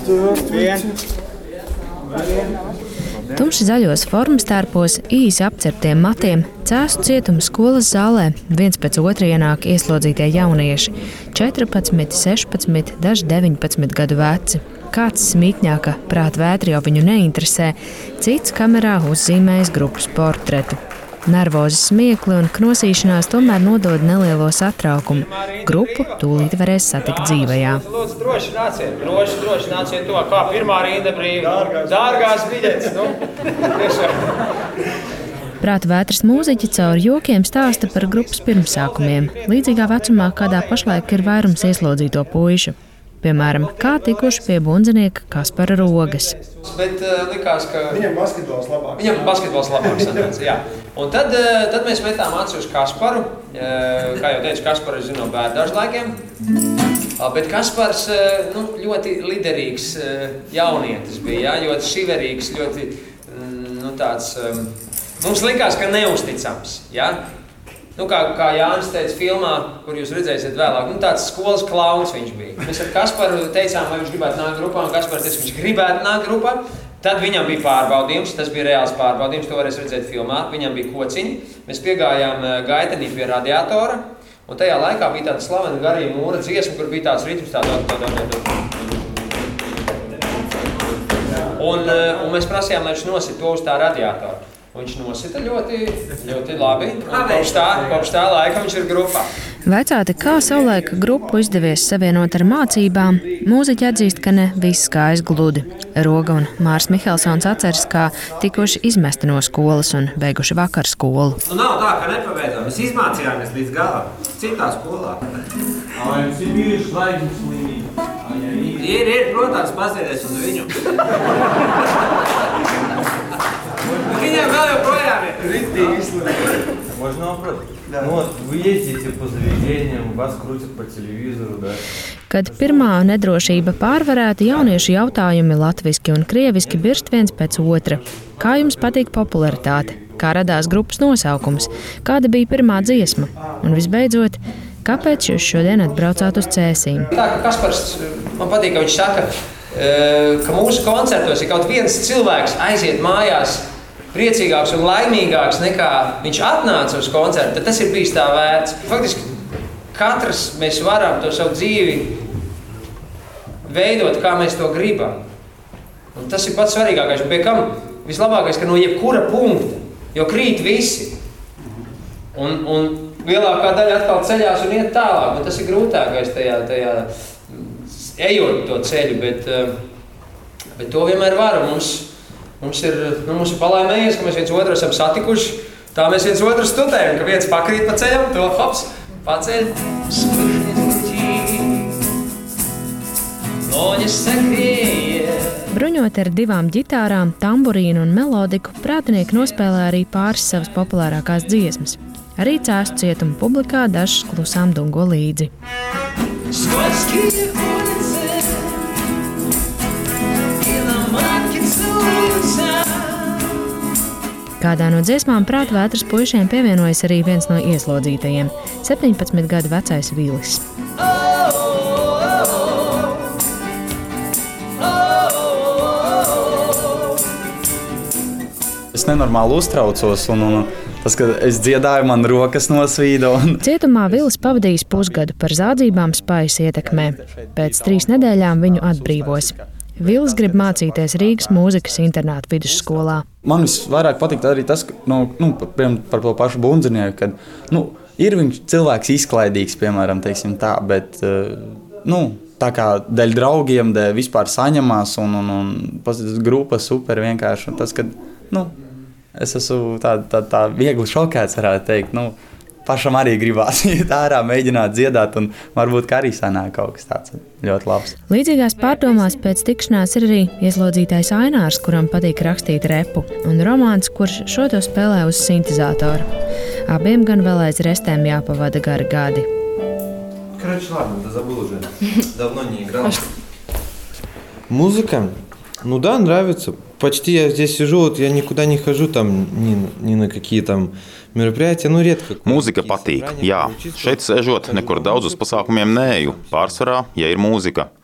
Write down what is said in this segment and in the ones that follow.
Tumši zaļos formas tērpos, īsi apceptiem matiem, Cēsu cietuma skolas zālē viens pēc otra ienāk ieslodzītie jaunieši – 14, 16, daži 19 gadu veci. Kāds smīkņāka prāta vētra jau viņu neinteresē, cits kamerā uzzīmējis grupas portretu. Nervozi smiekli un knosīšanās tomēr nodod nelielo satraukumu. Grupu tūlīt varēs satikt dzīvajā. Lūdzu, droši nāciet to, kā pirmā rinda brīva. Dārgās biļetes, Prāta vētras mūziķi caur jokiem stāsta par grupas pirmsākumiem. Līdzīgā vecumā, kādā pašlaik ir vairums ieslodzīto puišu. Piemēram, kā tikuši pie bundzinieka Kaspara Rogas. Bet likās, ka viņam basketbols labāks. Viņam basketbols labāks sanāca, jā. Un tad mēs metām aci uz Kasparu. Kā jau teicu, Kasparu es zinu no bērndažu laikiem. Bet Kaspars ļoti liderīgs jaunietis bija, jā, ļoti šiverīgs, ļoti tāds. Mums likās, ka neusticams, jā. Kā Jānis teica filmā, kur jūs redzēsiet vēlāk, tāds skolas klauns viņš bija. Mēs ar Kasparu teicām, vai viņš gribētu nākt grupā, un Kaspars teica, viņš gribētu nākt grupā. Tad viņam bija pārbaudījums, tas bija reāls pārbaudījums, to varēs redzēt filmā. Viņam bija kociņi, mēs piegājām gaitenī pie radiatora, un tajā laikā bija tāda slavena Garija Mūra dziesma, kur bija tāds ritms un mēs prasījām, lai viņš nosit to uz tā radiatora. Viņš nosita ļoti, ļoti labi. Kopš tā laika viņš ir grupā. Vaicāti, kā savulaik grupu izdevies savienot ar mācībām, mūziķi atzīst, ka ne viss gājas gludi. Roga un Mārs Mihelsons atceras, kā tikuši izmesti no skolas un beiguši vakarskolu. Nav tā, ka nepabeidzām. Mēs izmācījāmies līdz galam. Citā skolā. Jums ir bijuši zvaigznes līnija? Ir, protams, pasēties uz viņu. Viņam vēl joprojām ir. Можно вопрос. Вы ездите по заведениям, вас крутят по телевизору, да? Kad pirmā nedrošība pārvarēta, jauniešu jautājumi latviski un krieviski birst viens pēc otra. Kā jums patīk popularitāte? Kā radās grupas nosaukums? Kāda bija pirmā dziesma? Un visbeidzot, kāpēc jūs šodien atbraucāt uz Cēsīm? Tā, ka Kaspars, man patīk, ka viņš saka, ka mūsu koncertos, ja kaut viens cilvēks aiziet mājās priecīgāks un laimīgāks nekā viņš atnāca uz koncertu, tad tas ir bijis tā vērts. Faktiski katrs mēs varam to savu dzīvi veidot, kā mēs to gribam. Un tas ir pats svarīgākais. Un pie kam vislabākais, ka no jebkura punkta, jo krīt visi. Un lielākā daļa atkal ceļās un iet tālāk. Un tas ir grūtākais tajā ejot to ceļu, bet to vienmēr var. Mums ir palaimējies, ka mēs viens otru esam satikuši, tā mēs viens otru studējam, ka viens pakrīt pa ceļam, to hops, paceļ. Bruņot ar 2 ģitārām, tamburīnu un melodiku, prātinieki nospēlē arī pāris savas populārākās dziesmas. Arī Cēsu cietuma publikā dažs klusām dungo līdzi. Kādā no dziesmām Prāta vētras puišiem pievienojas arī viens no ieslodzītajiem – 17 gadu vecais Vilis. Es nenormāli uztraucos un tas, ka es dziedāju, man rokas nosvīda. Cietumā Vilis pavadījis pusgadu par zādzībām spaiņas ietekmē. Pēc 3 nedēļām viņu atbrīvos. Vilis grib mācīties Rīgas mūzikas internāta vidusskolā. Man visvairāk patīk arī tas, par to pašu bundzinieku, kad ir viņš cilvēks izklaidīgs, piemēram, teiksim tā, bet tā kā dēļ draugiem, dēļ vispār saņemās un grupa super vienkārši. Tas, kad es esmu tā viegli šokēts, varētu teikt. Pašam arī gribās iet ārā, mēģināt dziedāt, un varbūt arī sanāk kaut kas tāds ļoti labs. Līdzīgās pārdomās pēc tikšanās ir arī ieslodzītais Ainārs, kuram patīk rakstīt repu, un Romāns, kurš šo to spēlē uz sintezātoru. Abiem gan vēl aiz restēm jāpavada gari gadi. Короче, ладно, забыл уже. Давно не играл. Музыка? Да, нравится. Почти я здесь сижу, я никуда не хожу там ни на какие там мероприятия, редко. Mūzika patīk, jā. Šeit sēžot, nekur daudz uz pasākumiem neeju. Pārsvarā, ja ir mūzika.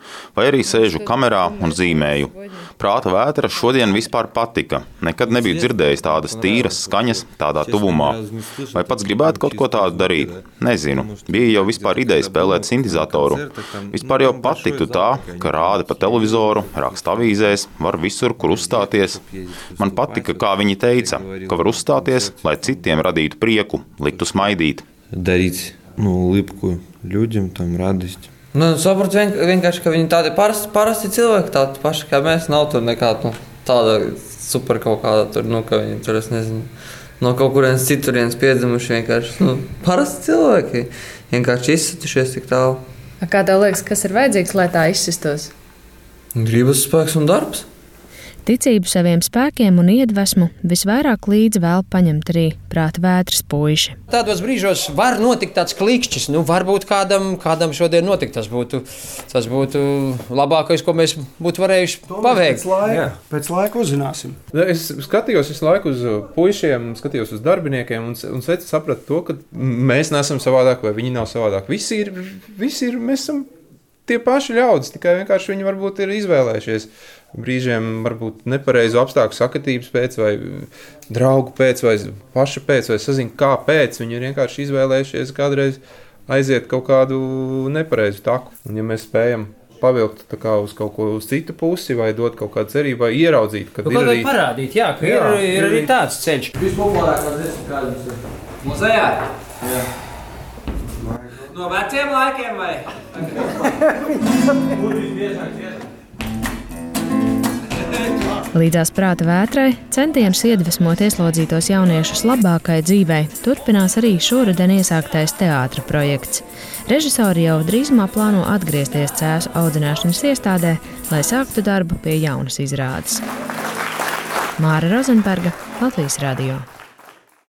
vai arī sēžu kamerā un zīmēju. Prāta vētra šodien vispār patika. Nekad nebiju dzirdējis tādas tīras skaņas tādā tuvumā. Vai pats gribētu kaut ko tādu darīt? Nezinu. Bija jau vispār ideja spēlēt sintezatoru. Vispār jau patiktu tā, ka rāda pa televizoru, raksta avīzēs, var visur, kur uzstāties. Man patika, kā viņi teica, ka var uzstāties, lai citiem radītu prieku, liktu smaidīt. Darīt улыбку людям, радость. Saprotu vienkārši, ka viņi tādi parasti cilvēki, tādi paši kā mēs, nav tur nekāda tāda super kaut kāda tur, ka viņi tur, es nezinu, no kaut kurienes citurienes piedzimuši vienkārši, parasti cilvēki, vienkārši izsatušies tik tālu. Kā tev liekas, kas ir vajadzīgs, lai tā izsistos? Gribas spēks un darbs. Ticību saviem spēkiem un iedvesmu visvairāk līdzi vēl paņemt arī prāta vētras puiši. Tādos brīžos var notikt tāds klikšķis. Varbūt kādam šodien notikt. Tas būtu labākais, ko mēs būtu varējuši paveikt. Pēc laika uzzināsim. Es skatījos visu laiku uz puišiem, skatījos uz darbiniekiem un sapratu to, ka mēs neesam savādāk vai viņi nav savādāk. Visi ir, mēs esam tie paši ļaudis, tikai vienkārši viņi varbūt ir izvēlējušies. Brīžiem varbūt nepareizu apstākļu sakatības pēc, vai draugu pēc, vai paša pēc, vai sazina, kāpēc. Viņi ir vienkārši izvēlējušies kādreiz aiziet kaut kādu nepareizu taku. Un ja mēs spējam pavilkt uz kaut ko uz citu pusi, vai dot kaut kādu cerību, vai ieraudzīt, kad ir arī... parādīt, jā, ka ir arī tāds ceļš. Vispopulārākās dziesmu kādas ir? Muzejā? Jā. No veciem laikiem vai? Līdzās prāta vētrai centienus iedvesmot ieslodzītos jauniešus labākai dzīvei turpinās arī šoruden iesāktais teātra projekts. Režisori jau drīzumā plāno atgriezties cēsu audzināšanas iestādē, lai sāktu darbu pie jaunas izrādes. Māra Rozenberga, Latvijas radio.